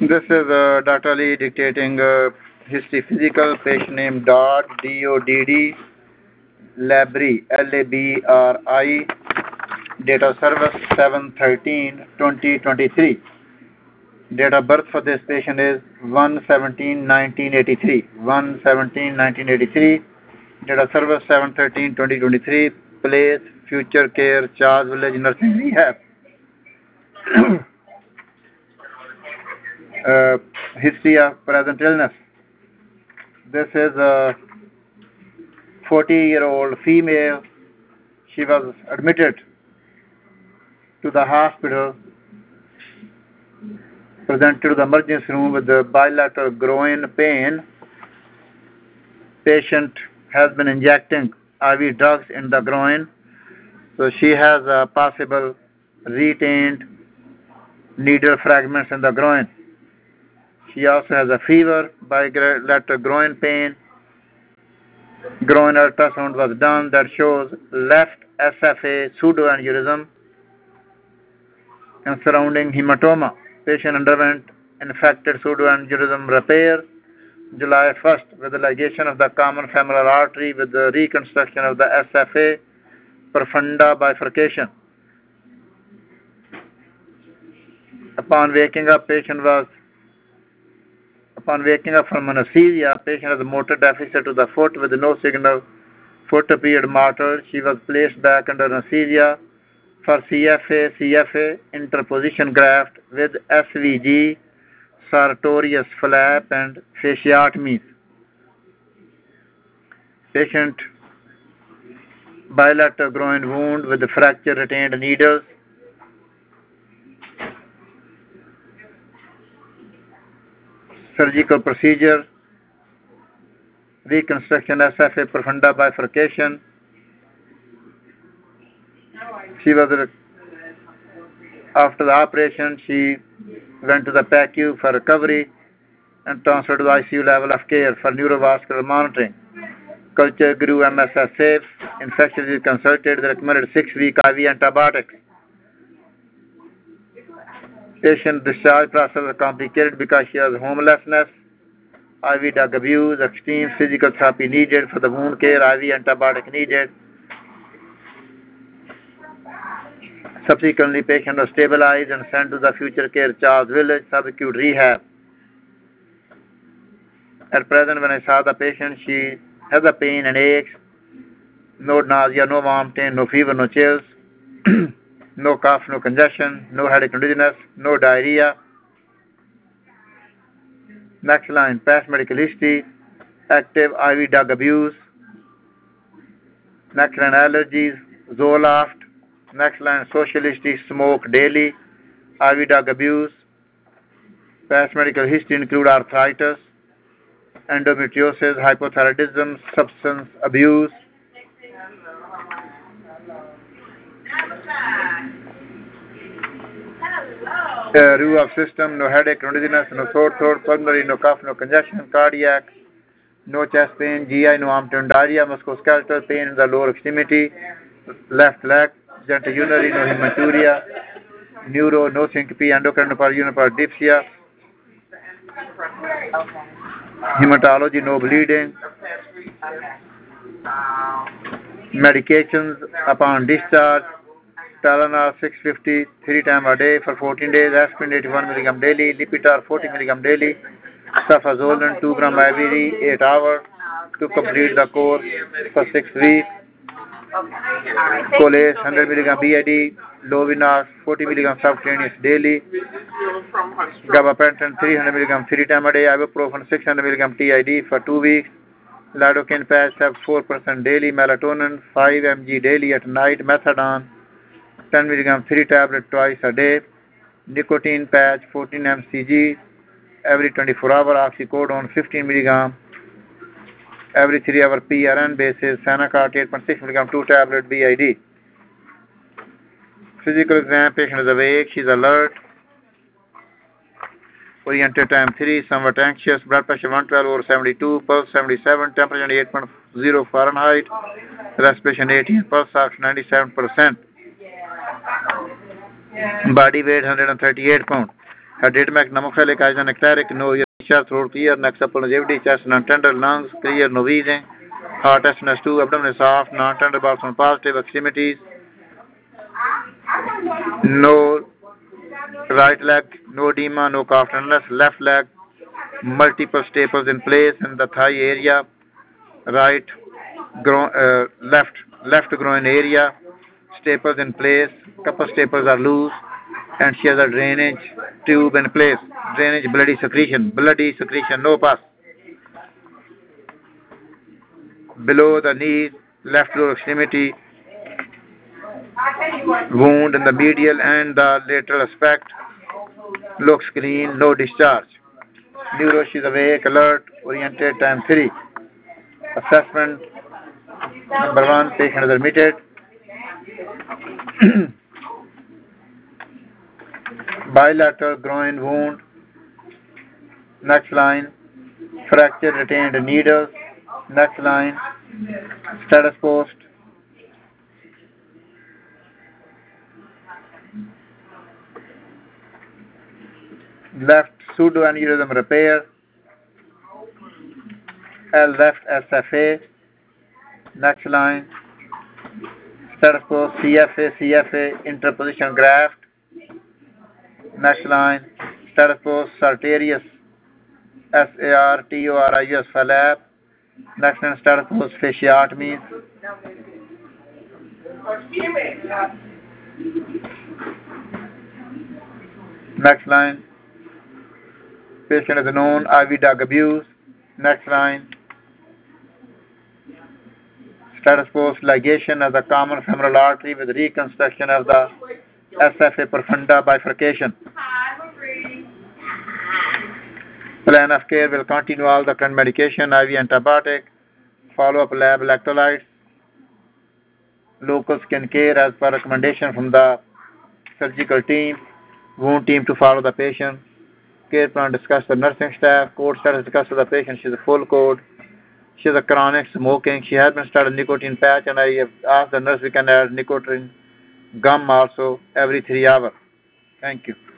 This is Dr. Ali dictating history physical, patient name Dodd, D-O-D-D, Labri, L-A-B-R-I, date of service 7/13/2023. Date of birth for this patient is 1/17/1983. 1/17/1983. Date of service 7/13/2023. Place Future Care, Charles Village Nursing Rehab. History of present illness. This is a 40-year-old female. She was admitted to the hospital, presented to the emergency room with the bilateral groin pain. Patient has been injecting IV drugs in the groin, so she has a possible retained needle fragments in the groin. She also has a fever, bilateral groin pain. Groin ultrasound was done that shows left SFA pseudoaneurysm and surrounding hematoma. Patient underwent infected pseudoaneurysm repair July 1st with the ligation of the common femoral artery with the reconstruction of the SFA profunda bifurcation. Upon waking up from anesthesia, patient has a motor deficit to the foot with no signal. Foot appeared mortal. She was placed back under anesthesia for CFA interposition graft with SVG, sartorius flap and fasciotomies. Patient bilateral groin wound with the fracture retained needles. Surgical procedure, reconstruction SFA profunda bifurcation. After the operation, she went to the PACU for recovery and transferred to the ICU level of care for neurovascular monitoring. Culture grew MSS safe. Infection is consulted. They recommended 6-week IV antibiotics. Patient discharge process was complicated because she has homelessness, IV drug abuse, extreme physical therapy needed for the wound care, IV antibiotic needed. Subsequently, patient was stabilized and sent to the Future Care Charles Village subacute rehab. At present, when I saw the patient, she has a pain and aches, no nausea, no vomiting, no fever, no chills, no cough, no congestion, no headache, no dizziness, no diarrhea. Next line, past medical history, active IV drug abuse. Next line, allergies, Zoloft. Next line, social history, smoke daily, IV drug abuse. Past medical history include arthritis, endometriosis, hypothyroidism, substance abuse. Rule of system, no headache, no dizziness, no sore throat, pulmonary, no cough, no congestion, cardiac, no chest pain, GI, no vomiting, diarrhea, musculoskeletal pain in the lower extremity, left leg, genitourinary, no hematuria, neuro, no syncope, endocrine, no dipsia, hematology, no bleeding, medications upon discharge, Tylenol 650 3 times a day for 14 days, aspirin 81 mg daily, Lipitor 40 mg daily, Cefazolin 2 gram IV 8 hours to complete the course for 6 weeks. Colace 100 mg BID, Lovinox 40 mg subcutaneous daily, Gabapentin 300 mg 3 times a day, Ibuprofen 600 mg TID for 2 weeks, Lidocaine patch 4% daily, Melatonin 5 mg daily at night, Methadone 10 mg 3 tablets twice a day, nicotine patch 14 mcg every 24 hours, oxycodone 15 mg every 3 hour PRN basis, Sanacort 8.6 mg 2 tablet BID. Physical exam, patient is awake, she is alert. Oriented time 3, somewhat anxious, blood pressure 112/72, pulse 77, temperature 8.0 Fahrenheit, respiration 18, pulse ox 97%. Body weight 138 pounds. Hadidmac, pneumothorax, isonectaric, no urethra, throat clear, neck supple, longevity, chest non-tender, lungs clear, no wheezing, heart S2, abdomen is soft, non-tender, bowels positive, extremities, no right leg, no edema, no cough tenderness, left leg, multiple staples in place in the thigh area, right, left groin area, staples in place, couple staples are loose, and she has a drainage tube in place. Drainage, bloody secretion, no pus. Below the knees, left lower extremity, wound in the medial and the lateral aspect, looks clean, no discharge. Neuro, she is awake, alert, oriented, time 3. Assessment, number 1, patient is admitted. Bilateral groin wound. Next line, fracture retained needles. Next line, status post. Left pseudoaneurysm repair. L left SFA. Next line, status post CFA interposition graft. Next line, status post sartorius SARTORIUS flap. Next line, status post fasciotomies. Next line, patient is known IV drug abuse. Next line, status post ligation of the common femoral artery with reconstruction of the SFA profunda bifurcation. Plan of care will continue all the current medication, IV antibiotic, follow-up lab electrolytes, local skin care as per recommendation from the surgical team, wound team to follow the patient, care plan discussed with the nursing staff, code status discussed with the patient, she is a full code, she has a chronic smoking, she has been started nicotine patch, and I have asked the nurse we can add nicotine gum also every 3 hours. Thank you.